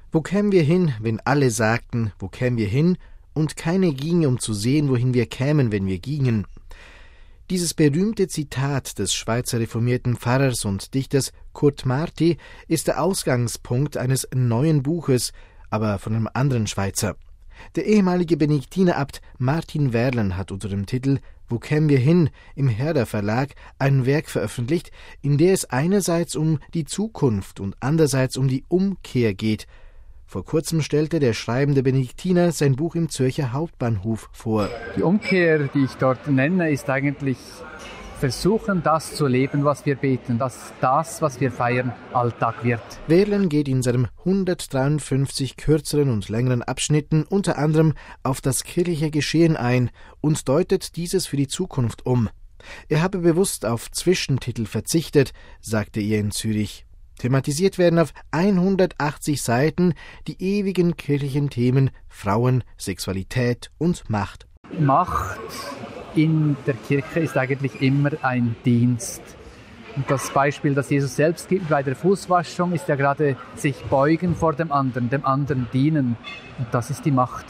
Wo kämen wir hin, wenn alle sagten, wo kämen wir hin, und keine ginge, um zu sehen, wohin wir kämen, wenn wir gingen. Dieses berühmte Zitat des Schweizer reformierten Pfarrers und Dichters Kurt Marti ist der Ausgangspunkt eines neuen Buches, aber von einem anderen Schweizer. Der ehemalige Benediktiner-Abt Martin Werlen hat unter dem Titel »Wo kämen wir hin« im Herder Verlag ein Werk veröffentlicht, in der es einerseits um die Zukunft und andererseits um die Umkehr geht. Vor kurzem stellte der schreibende Benediktiner sein Buch im Zürcher Hauptbahnhof vor. Die Umkehr, die ich dort nenne, ist eigentlich versuchen, das zu leben, was wir beten, dass das, was wir feiern, Alltag wird. Werlen geht in seinem 153 kürzeren und längeren Abschnitten unter anderem auf das kirchliche Geschehen ein und deutet dieses für die Zukunft um. Er habe bewusst auf Zwischentitel verzichtet, sagte er in Zürich. Thematisiert werden auf 180 Seiten die ewigen kirchlichen Themen Frauen, Sexualität und Macht. Macht in der Kirche ist eigentlich immer ein Dienst. Und das Beispiel, das Jesus selbst gibt bei der Fußwaschung, ist ja gerade sich beugen vor dem anderen dienen. Und das ist die Macht.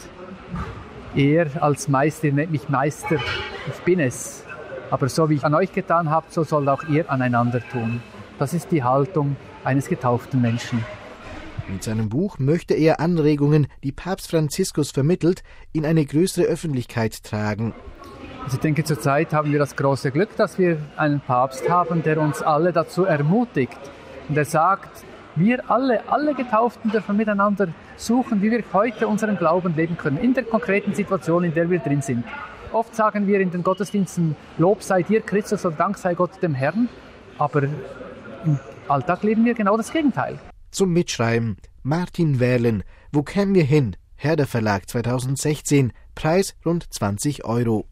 Er als Meister nennt mich Meister, ich bin es. Aber so wie ich an euch getan habe, so soll auch ihr aneinander tun. Das ist die Haltung eines getauften Menschen. Mit seinem Buch möchte er Anregungen, die Papst Franziskus vermittelt, in eine größere Öffentlichkeit tragen. Also ich denke, zurzeit haben wir das große Glück, dass wir einen Papst haben, der uns alle dazu ermutigt. Und er sagt, wir alle Getauften dürfen miteinander suchen, wie wir heute unseren Glauben leben können, in der konkreten Situation, in der wir drin sind. Oft sagen wir in den Gottesdiensten, Lob sei dir Christus und Dank sei Gott dem Herrn, aber im Alltag leben wir genau das Gegenteil. Zum Mitschreiben: Martin Werlen, Wo kämen wir hin? Herder Verlag 2016, Preis rund 20 €.